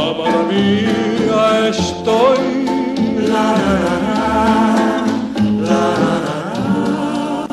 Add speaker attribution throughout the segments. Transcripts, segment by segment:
Speaker 1: cámara mía estoy. La, la, la, la,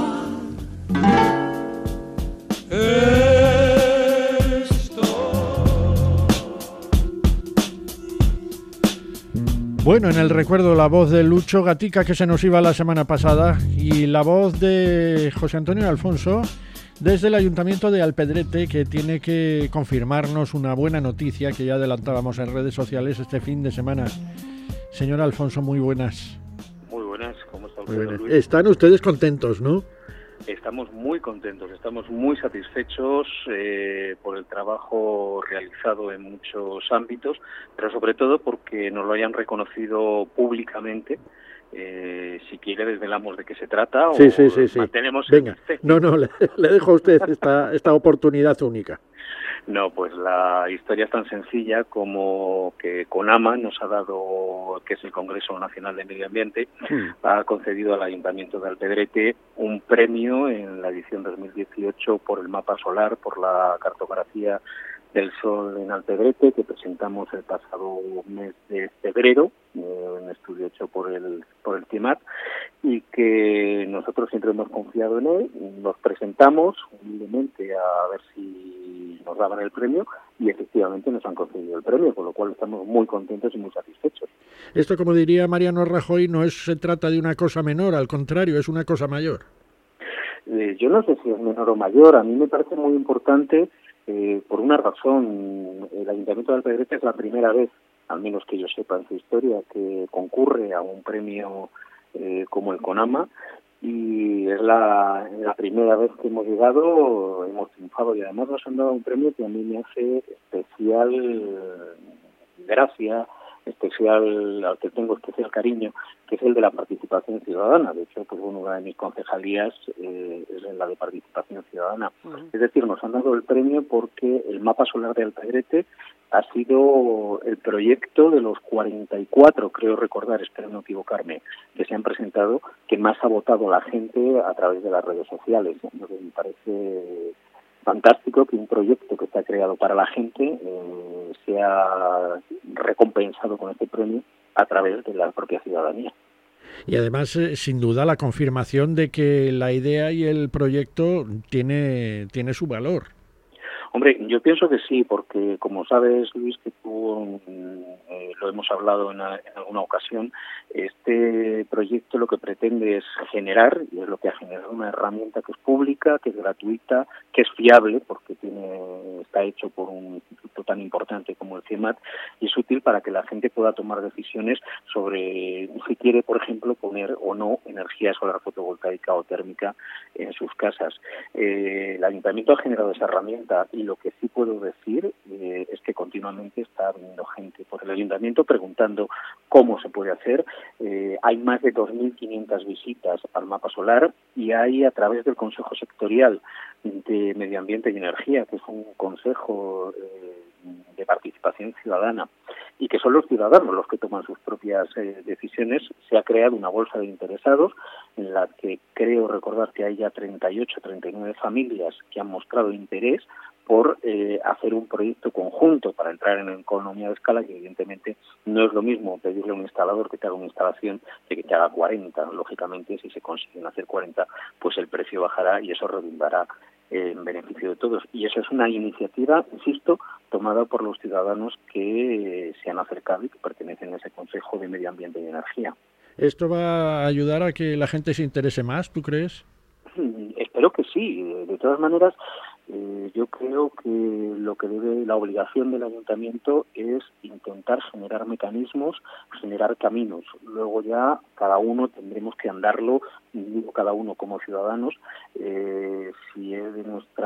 Speaker 2: Bueno, en el recuerdo la voz de Lucho Gatica, que se nos iba la semana pasada, y la voz de José Antonio Alfonso desde el Ayuntamiento de Alpedrete, que tiene que confirmarnos una buena noticia que ya adelantábamos en redes sociales este fin de semana. Señor Alfonso, muy buenas.
Speaker 3: Muy buenas, ¿cómo está
Speaker 2: Muy
Speaker 3: usted,
Speaker 2: buenas.
Speaker 3: Luis?
Speaker 2: Están ustedes contentos, ¿no?
Speaker 3: Estamos muy contentos, estamos muy satisfechos por el trabajo realizado en muchos ámbitos, pero sobre todo porque nos lo hayan reconocido públicamente. Si quiere, desvelamos de qué se trata
Speaker 2: Sí.
Speaker 3: mantenemos
Speaker 2: Venga,
Speaker 3: el misterio.
Speaker 2: no, le dejo a usted esta oportunidad única.
Speaker 3: No, pues la historia es tan sencilla como que CONAMA nos ha dado, que es el Congreso Nacional de Medio Ambiente, ha concedido al Ayuntamiento de Alpedrete un premio en la edición 2018 por el mapa solar, por la cartografía del Sol en Alpedrete, que presentamos el pasado mes de febrero, un estudio hecho por el CIEMAT, y que nosotros siempre hemos confiado en él. Nos presentamos humildemente a ver si nos daban el premio, y efectivamente nos han concedido el premio, con lo cual estamos muy contentos y muy satisfechos.
Speaker 2: Esto, como diría Mariano Rajoy, no se trata de una cosa menor, al contrario, es una cosa mayor.
Speaker 3: Yo no sé si es menor o mayor, a mí me parece muy importante. Por una razón, el Ayuntamiento de Alpedrete es la primera vez, al menos que yo sepa en su historia, que concurre a un premio como el CONAMA, y es la primera vez que hemos llegado, hemos triunfado, y además nos han dado un premio que a mí me hace especial gracia, al que tengo especial cariño, que es el de la participación ciudadana. De hecho, pues bueno, una de mis concejalías es la de participación ciudadana. Es decir, nos han dado el premio porque el mapa solar de Alpedrete ha sido el proyecto de los 44, creo recordar, espero no equivocarme, que se han presentado, que más ha votado la gente a través de las redes sociales. Entonces, me parece fantástico que un proyecto que está creado para la gente sea recompensado con este premio a través de la propia ciudadanía.
Speaker 2: Y además, sin duda, la confirmación de que la idea y el proyecto tiene su valor.
Speaker 3: Hombre, yo pienso que sí, porque como sabes, Luis, que tú lo hemos hablado en alguna ocasión, este proyecto lo que pretende es generar, y es lo que ha generado, una herramienta que es pública, que es gratuita, que es fiable, porque está hecho por un instituto tan importante como el CIEMAT, y es útil para que la gente pueda tomar decisiones sobre si quiere, por ejemplo, poner o no energía solar fotovoltaica o térmica en sus casas. El Ayuntamiento ha generado esa herramienta, y lo que sí puedo decir es que continuamente está viniendo gente por el Ayuntamiento preguntando cómo se puede hacer. Hay más de 2.500 visitas al mapa solar, y hay, a través del Consejo Sectorial de Medio Ambiente y Energía, que es un consejo de participación ciudadana, y que son los ciudadanos los que toman sus propias decisiones, se ha creado una bolsa de interesados en la que creo recordar que hay ya 38, 39 familias que han mostrado interés por hacer un proyecto conjunto para entrar en economía de escala, que evidentemente no es lo mismo pedirle a un instalador que te haga una instalación que te haga 40. Lógicamente, si se consiguen hacer 40, pues el precio bajará y eso redundará en beneficio de todos. Y eso es una iniciativa, insisto, tomada por los ciudadanos que se han acercado y que pertenecen a ese Consejo de Medio Ambiente y Energía.
Speaker 2: ¿Esto va a ayudar a que la gente se interese más, tú crees?
Speaker 3: Espero que sí. De todas maneras, yo creo que la obligación del Ayuntamiento es intentar generar mecanismos, generar caminos. Luego ya cada uno tendremos que andarlo, digo cada uno como ciudadanos, si es de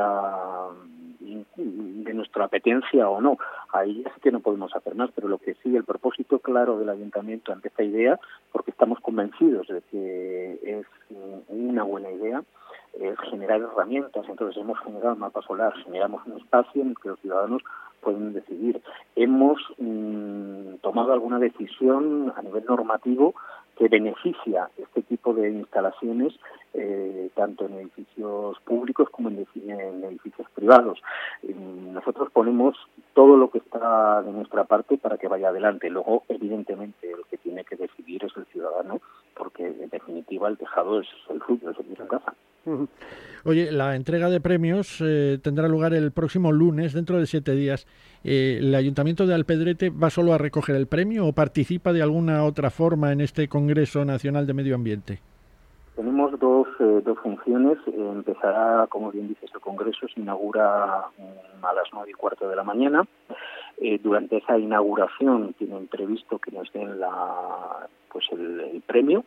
Speaker 3: nuestra apetencia o no. Ahí ya sí que no podemos hacer más, pero lo que sí, el propósito claro del Ayuntamiento ante esta idea, porque estamos convencidos de que es una buena idea, es generar herramientas. Entonces hemos generado el mapa solar, generamos un espacio en el que los ciudadanos pueden decidir. Hemos tomado alguna decisión a nivel normativo que beneficia este tipo de instalaciones tanto en edificios públicos como en edificios privados. Nosotros ponemos todo lo que está de nuestra parte para que vaya adelante. Luego, evidentemente, el que tiene que decidir es el ciudadano, porque en definitiva el tejado es el suyo, es de su casa.
Speaker 2: Oye, la entrega de premios tendrá lugar el próximo lunes, dentro de 7 días. ¿El Ayuntamiento de Alpedrete va solo a recoger el premio o participa de alguna otra forma en este Congreso Nacional de Medio Ambiente?
Speaker 3: Tenemos dos funciones. Empezará, como bien dices, el Congreso se inaugura a las 9:15 de la mañana. Durante esa inauguración tienen previsto que nos den el premio.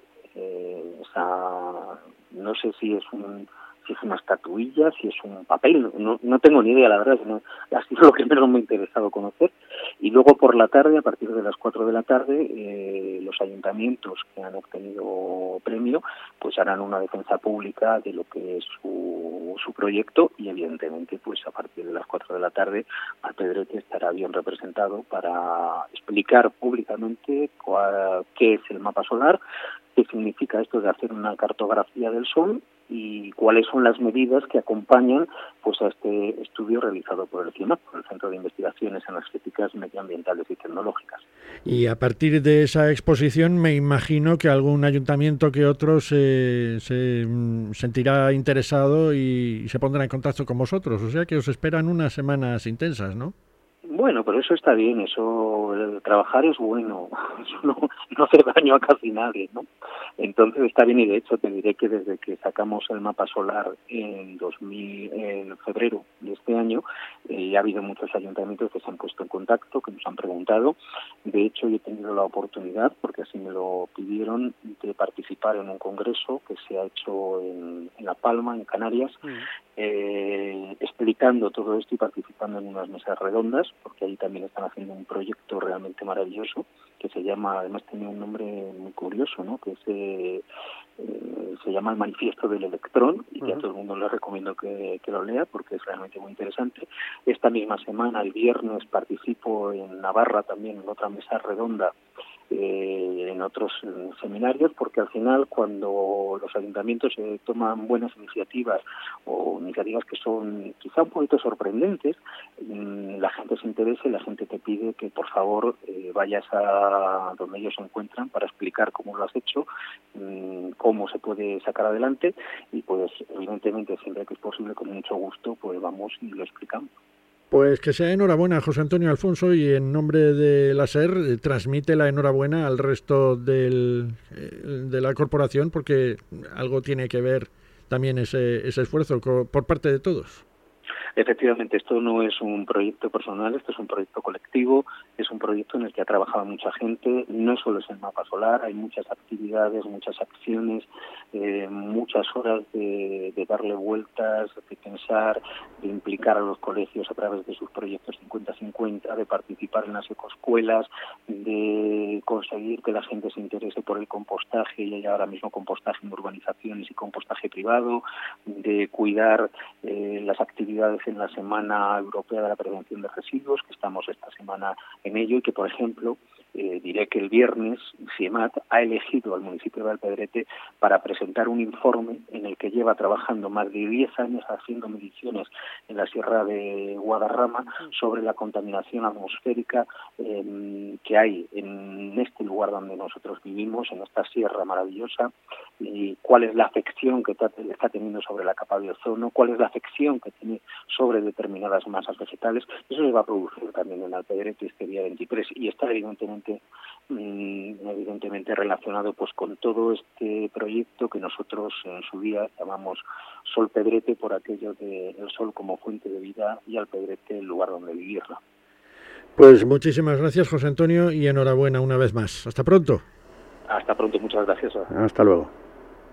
Speaker 3: No sé si es una estatuilla, si es un papel, no tengo ni idea, la verdad, ha sido lo que menos me ha interesado conocer. Y luego por la tarde, a partir de las 4 de la tarde, los ayuntamientos que han obtenido premio pues harán una defensa pública de lo que es su proyecto, y evidentemente pues a partir de las 4 de la tarde Alpedrete estará bien representado para explicar públicamente qué es el mapa solar, qué significa esto de hacer una cartografía del Sol y cuáles son las medidas que acompañan pues a este estudio realizado por el CIEMAT, por el Centro de Investigaciones Energéticas, Medioambientales y Tecnológicas.
Speaker 2: Y a partir de esa exposición me imagino que algún ayuntamiento que otro se sentirá interesado y se pondrá en contacto con vosotros, o sea que os esperan unas semanas intensas, ¿no?
Speaker 3: Bueno, pero eso está bien, trabajar es bueno, eso no hace daño a casi nadie, ¿no? Entonces está bien, y de hecho te diré que desde que sacamos el mapa solar en febrero de este año, ha habido muchos ayuntamientos que se han puesto en contacto, que nos han preguntado. De hecho, yo he tenido la oportunidad, porque así me lo pidieron, de participar en un congreso que se ha hecho en La Palma, en Canarias, explicando todo esto y participando en unas mesas redondas, porque ahí también están haciendo un proyecto realmente maravilloso que se llama, además tiene un nombre muy curioso, ¿no? Que se llama el Manifiesto del Electrón, y que a todo el mundo le recomiendo que lo lea porque es realmente muy interesante. Esta misma semana, el viernes, participo en Navarra también en otra mesa redonda, en otros seminarios, porque al final cuando los ayuntamientos toman buenas iniciativas o iniciativas que son quizá un poquito sorprendentes, la gente se interesa y la gente te pide que por favor vayas a donde ellos se encuentran para explicar cómo lo has hecho, cómo se puede sacar adelante, y pues evidentemente siempre que es posible, con mucho gusto, pues vamos y lo explicamos.
Speaker 2: Pues que sea enhorabuena, José Antonio Alfonso, y en nombre de la SER transmite la enhorabuena al resto de la corporación, porque algo tiene que ver también ese esfuerzo por parte de todos.
Speaker 3: Efectivamente, esto no es un proyecto personal, esto es un proyecto colectivo, es un proyecto en el que ha trabajado mucha gente. No solo es el mapa solar, hay muchas actividades, muchas acciones, muchas horas de darle vueltas, de pensar, de implicar a los colegios a través de sus proyectos 50-50, de participar en las ecoescuelas, de conseguir que la gente se interese por el compostaje, y hay ahora mismo compostaje en urbanizaciones y compostaje privado, de cuidar las actividades en la Semana Europea de la Prevención de Residuos, que estamos esta semana en ello, y que, por ejemplo, diré que el viernes CIEMAT ha elegido al municipio de Alpedrete para presentar un informe en el que lleva trabajando más de 10 años haciendo mediciones en la Sierra de Guadarrama sobre la contaminación atmosférica que hay en este lugar donde nosotros vivimos, en esta sierra maravillosa, y cuál es la afección que está teniendo sobre la capa de ozono, cuál es la afección que tiene sobre determinadas masas vegetales. Eso se va a producir también en Alpedrete este día 23, y está evidentemente relacionado pues con todo este proyecto que nosotros en su día llamamos Sol Pedrete, por aquello de el sol como fuente de vida y Alpedrete el lugar donde vivirla.
Speaker 2: Pues muchísimas gracias, José Antonio, y enhorabuena una vez más. Hasta pronto.
Speaker 3: Hasta pronto, muchas gracias.
Speaker 2: Hasta luego.